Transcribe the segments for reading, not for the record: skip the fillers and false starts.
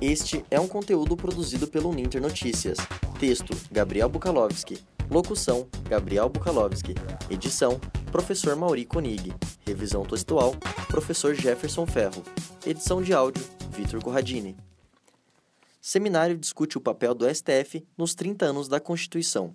Este é um conteúdo produzido pelo Uninter Notícias. Texto: Gabriel Bukalowski. Locução: Gabriel Bukalowski. Edição: Professor Mauri Konig. Revisão textual: Professor Jefferson Ferro. Edição de áudio: Vitor Corradini. Seminário discute o papel do STF nos 30 anos da Constituição.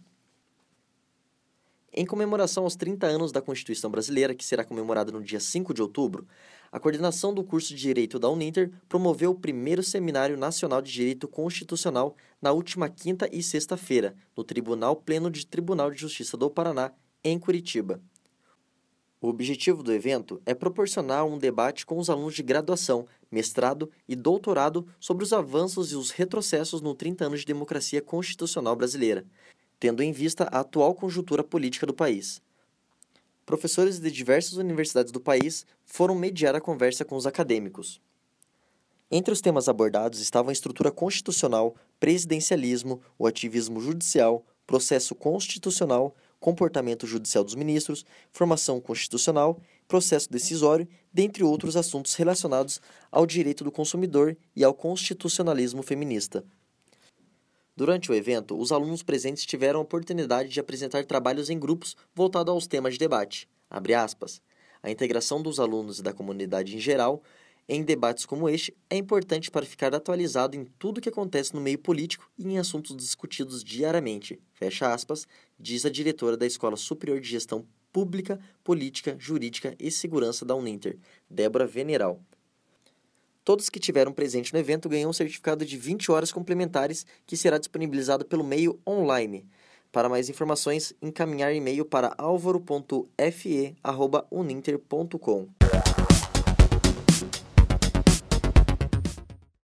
Em comemoração aos 30 anos da Constituição Brasileira, que será comemorada no dia 5 de outubro, a coordenação do curso de Direito da Uninter promoveu o primeiro Seminário Nacional de Direito Constitucional na última quinta e sexta-feira, no Tribunal Pleno de Tribunal de Justiça do Paraná, em Curitiba. O objetivo do evento é proporcionar um debate com os alunos de graduação, mestrado e doutorado sobre os avanços e os retrocessos no 30 anos de democracia constitucional brasileira, tendo em vista a atual conjuntura política do país. Professores de diversas universidades do país foram mediar a conversa com os acadêmicos. Entre os temas abordados estavam a estrutura constitucional, presidencialismo, o ativismo judicial, processo constitucional, comportamento judicial dos ministros, formação constitucional, processo decisório, dentre outros assuntos relacionados ao direito do consumidor e ao constitucionalismo feminista. Durante o evento, os alunos presentes tiveram a oportunidade de apresentar trabalhos em grupos voltados aos temas de debate. Abre aspas. A integração dos alunos e da comunidade em geral em debates como este é importante para ficar atualizado em tudo o que acontece no meio político e em assuntos discutidos diariamente. Fecha aspas, diz a diretora da Escola Superior de Gestão Pública, Política, Jurídica e Segurança da Uninter, Débora Veneral. Todos que tiveram presente no evento ganham um certificado de 20 horas complementares que será disponibilizado pelo meio online. Para mais informações, encaminhar e-mail para alvaro.fe@uninter.com.